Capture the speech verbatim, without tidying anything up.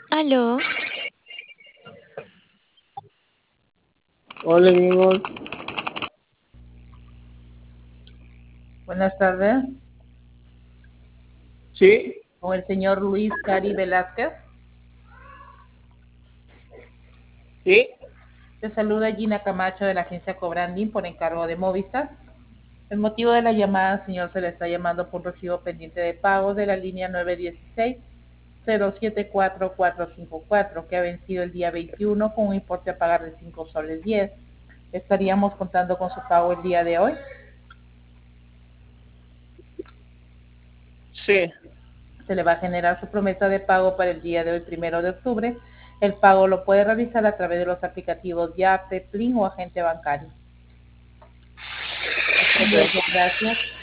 Aló, Hola amigos, Buenas tardes, sí, con el señor Luis Cari Velázquez. sí, Te saluda Gina Camacho de la agencia Cobranding por encargo de Movistar. El motivo de la llamada, señor, se le está llamando por un recibo pendiente de pago de la línea nueve uno seis cero siete cuatro cuatro cinco cuatro que ha vencido el día veintiuno con un importe a pagar de cinco soles diez. Estaríamos contando con su pago el día de hoy. sí, Se le va a generar su promesa de pago para el día de hoy, primero de octubre. El pago lo puede realizar a través de los aplicativos Yape, Plin o agente bancario. ok. Gracias.